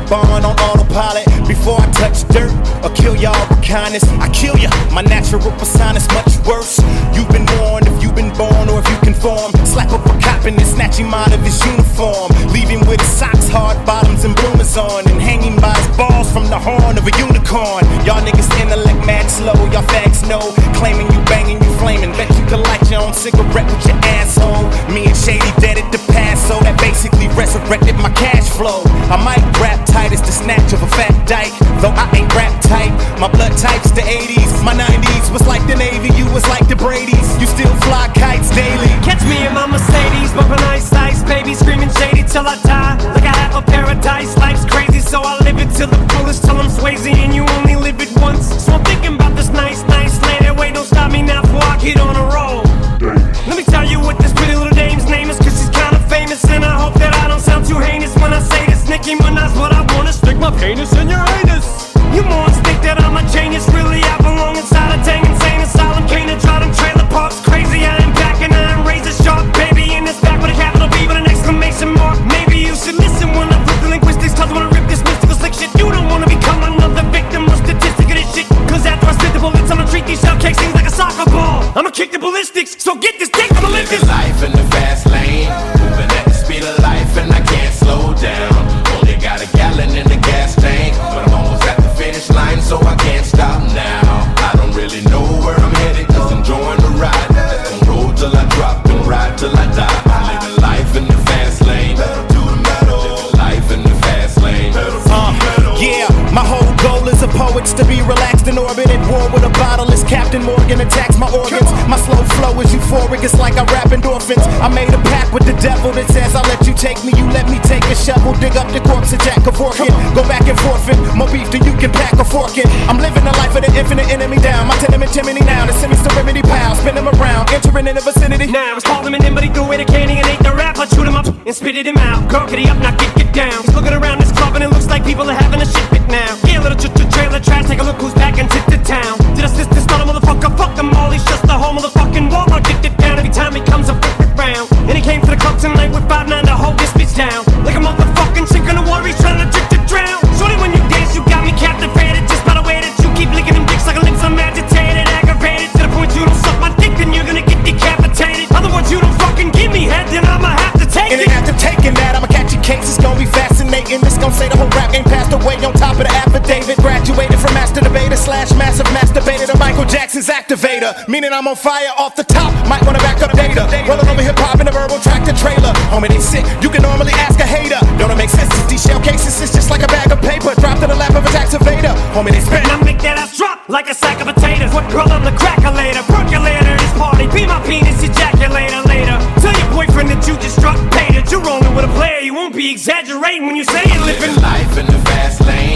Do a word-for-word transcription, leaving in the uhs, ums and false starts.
born on autopilot. Before I touch dirt or kill y'all with kindness, I kill ya. My natural persona's much worse. You've been warned if you've been born or if you conform. Slap up a cop and then snatch him out of his uniform, leave him with his socks, hard bottoms, and bloomers on, and hanging by his balls from the horn of a unicorn. Y'all niggas intellect mad slow, y'all fags know, claiming you banging, you flaming. Bet you can light your own cigarette with your asshole. Me and Shady dead at the Paso, that basically resurrected my cash flow. I might rap tight as the snatch of a fat dyke, though I ain't rap tight. My blood type's the eighties, my nineties was like the Navy, you was like the Brady's. You still fly kites daily. Catch me in my Mercedes, bumping ice ice, baby, screaming shady till I die. Like I have a paradise, life's crazy, so I live it till the fullest, till I'm Swayze, and you only live it once. So I'm thinking about this nice, nice lady. Wait, don't stop me now before I get on a roll. Let me tell you what this pretty little dame's name is, cause she's kinda famous, and I hope that I don't sound too heinous when I say this. Nicki Minaj, what I wanna stick my penis in your anus. You morons think that I'm a genius, really I belong inside a dang insane asylum. Can't draw them trailer parks crazy, I ain't backing, I ain't razor sharp, baby, in this back with a capital B with an exclamation mark. Maybe you should listen when I flip the linguistics, cause I wanna rip this mystical slick shit. You don't wanna become another victim or statistic of this shit, cause after I spit the bullets, I'ma treat these shell cakes things like a soccer ball. I'ma kick the ballistics, so get this dick, I'ma live this life in the fast lane, moving at the speed of life, and I can't slow down. Only got a gallon in the gas tank, but I'm almost at the finish line, so I can't stop now. I don't really know where I'm headed, just enjoying the ride. Let's go roll till I drop and ride till I die. I'm living life in the fast lane, pedal to the metal. Living life in the fast lane, pedal to uh, the metal. Yeah, my whole goal as a poet's to be relaxed in orbit at war with a bottle as Captain Morgan attacks my organs. My slow flow is euphoric, it's like I rap endorphins. I made a pact with the devil that says I'll let you take me, you let me take a shovel, dig up the corpse of Jack Kevorkian, go back and forfeit, more beef than you can pack a fork in. I'm living the life of the infinite enemy down, my tenement chimney now, the semis to remedy pal, spin him around, entering in the vicinity. Now it's called him in, but he threw away the candy and ate the rap. I chewed him up and spitted him out. Girl, get he up, now get get down. He's looking around this club and it looks like people are having a shit fit now. Yeah, little ch ch trailer trash, take a look who's back and tip to town. Did I assist this other motherfucker? Fuck them all, he's just the whole motherfucking Walmart. Get it down every time he comes up round. And he came to the club tonight with five nine to hold this bitch down. Like a motherfucking chick in the water, he's trying to trick to drown. Shorty, when you dance, you got me captivated, just by the way that you keep licking them dicks like a lips. I'm agitated, aggravated, to the point you don't suck my dick, then you're gonna get decapitated. Otherwise, you don't fucking give me head, then I'ma have to take and it. And after taking that, I'ma catch a case, it's gonna be fascinating. This gon' say the whole rap game passed away on top of the affidavit. Graduated from master debater slash massive masturbator to Michael Jackson's activator, meaning I'm on fire off the top. Might wanna back up data, rolling over hip hop in a verbal tractor trailer. Homie, they sick, you can normally ask a hater. Don't it make sense? These shell cases is just like a bag of paper dropped in the lap of a taxivator. Homie, they spin. And I make that ass drop like a sack of potatoes. What girl, I'm the crackulator, percolator, this party, be my penis ejaculator later. Tell your boyfriend that you just struck, paid it. You're rolling with a player, you won't be exaggerating when you say it. Living life in the fast lane,